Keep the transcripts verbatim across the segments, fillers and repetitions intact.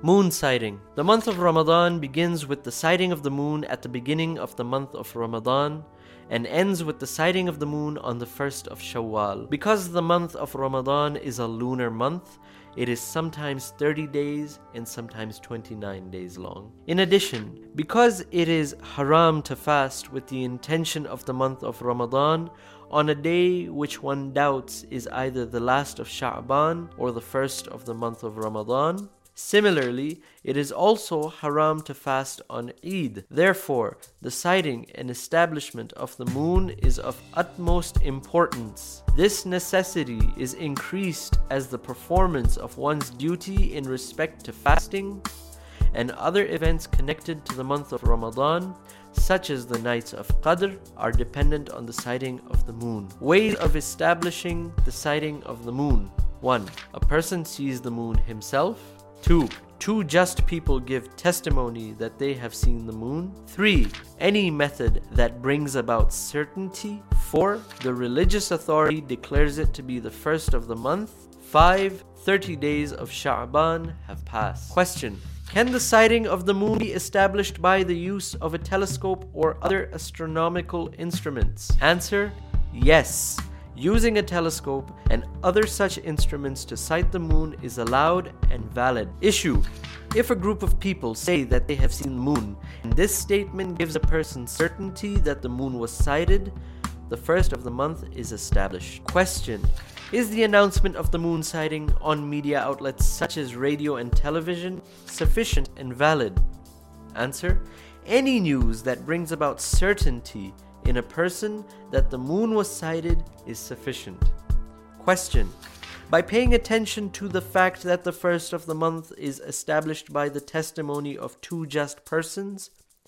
Moon sighting. The month of Ramadan begins with the sighting of the moon at the beginning of the month of Ramadan and ends with the sighting of the moon on the first of Shawwal. Because the month of Ramadan is a lunar month, it is sometimes thirty days and sometimes twenty-nine days long. In addition, because it is haram to fast with the intention of the month of Ramadan on a day which one doubts is either the last of Sha'ban or the first of the month of Ramadan, similarly, it is also haram to fast on Eid. Therefore, the sighting and establishment of the moon is of utmost importance. This necessity is increased as the performance of one's duty in respect to fasting and other events connected to the month of Ramadan, such as the nights of Qadr, are dependent on the sighting of the moon. Ways of establishing the sighting of the moon. one. A person sees the moon himself. two. Two just people give testimony that they have seen the moon. three. Any method that brings about certainty. four. The religious authority declares it to be the first of the month. five. thirty days of Sha'ban have passed. Question. Can the sighting of the moon be established by the use of a telescope or other astronomical instruments? Answer. Yes. Using a telescope and other such instruments to sight the moon is allowed and valid. Issue. If a group of people say that they have seen the moon, and this statement gives a person certainty that the moon was sighted, the first of the month is established. Question. Is the announcement of the moon sighting on media outlets such as radio and television sufficient and valid? Answer. Any news that brings about certainty in a person that the moon was sighted is sufficient. Question. By paying attention to the fact that the first of the month is established by the testimony of two just persons,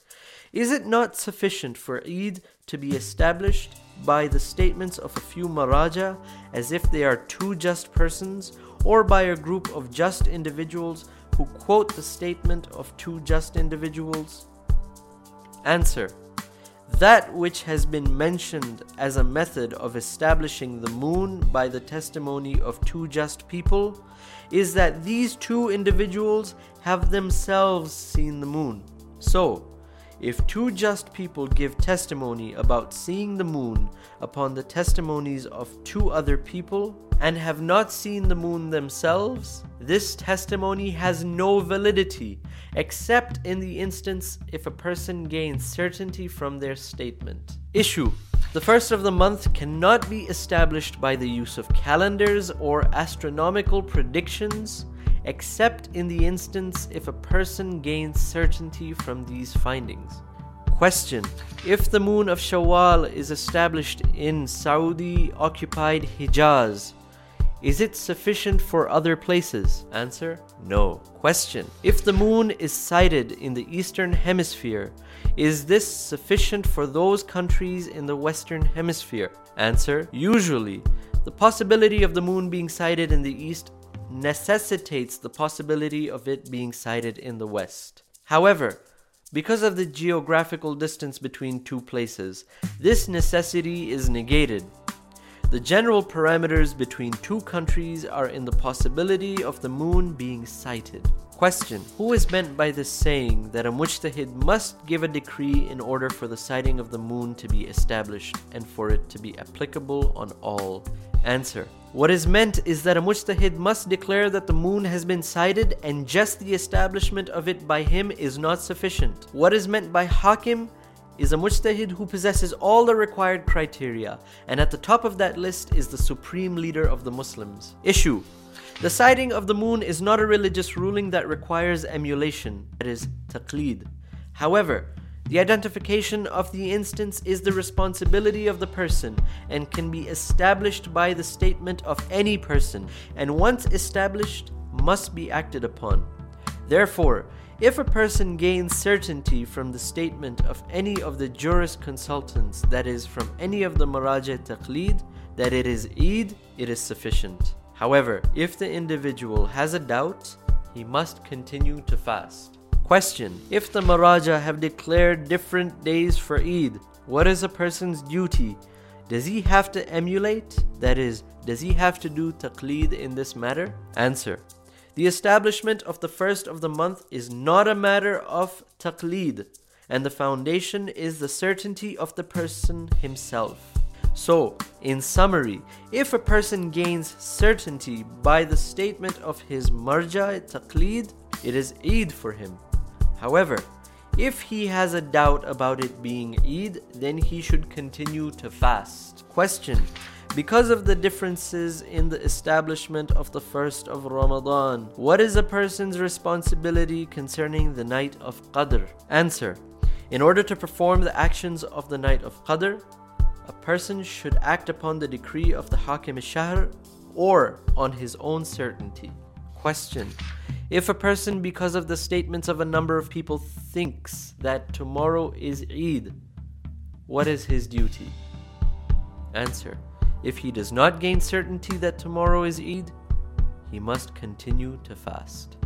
is it not sufficient for Eid to be established by the statements of a few maraja as if they are two just persons, or by a group of just individuals who quote the statement of two just individuals? Answer. That which has been mentioned as a method of establishing the moon by the testimony of two just people is that these two individuals have themselves seen the moon. So, if two just people give testimony about seeing the moon upon the testimonies of two other people and have not seen the moon themselves, this testimony has no validity except in the instance if a person gains certainty from their statement. Issue. The first of the month cannot be established by the use of calendars or astronomical predictions except in the instance if a person gains certainty from these findings. Question. If the moon of Shawwal is established in Saudi-occupied Hijaz, is it sufficient for other places? Answer. No. Question. If the moon is sighted in the Eastern Hemisphere, is this sufficient for those countries in the Western Hemisphere? Answer. Usually, the possibility of the moon being sighted in the East necessitates the possibility of it being sighted in the West. However, because of the geographical distance between two places, this necessity is negated. The general parameters between two countries are in the possibility of the moon being sighted. Question. Who is meant by this saying that a mujtahid must give a decree in order for the sighting of the moon to be established and for it to be applicable on all? Answer. What is meant is that a mujtahid must declare that the moon has been sighted and just the establishment of it by him is not sufficient. What is meant by hakim is a mujtahid who possesses all the required criteria, and at the top of that list is the supreme leader of the Muslims. Issue. The sighting of the moon is not a religious ruling that requires emulation, that is, taqleed. However, the identification of the instance is the responsibility of the person and can be established by the statement of any person, and once established, must be acted upon. Therefore, if a person gains certainty from the statement of any of the jurisconsultants, that is, from any of the maraja taqleed, that it is Eid, it is sufficient. However, if the individual has a doubt, he must continue to fast. Question. If the maraja have declared different days for Eid, what is a person's duty? Does he have to emulate? That is, does he have to do taqleed in this matter? Answer. The establishment of the first of the month is not a matter of taqleed, and the foundation is the certainty of the person himself. So, in summary, if a person gains certainty by the statement of his marja' taqleed, it is Eid for him. However, if he has a doubt about it being Eid, then he should continue to fast. Question: because of the differences in the establishment of the first of Ramadan, what is a person's responsibility concerning the night of Qadr? Answer: in order to perform the actions of the night of Qadr, a person should act upon the decree of the Hakim al-Shahr or on his own certainty. Question: if a person, because of the statements of a number of people, thinks that tomorrow is Eid, what is his duty? Answer: if he does not gain certainty that tomorrow is Eid, he must continue to fast.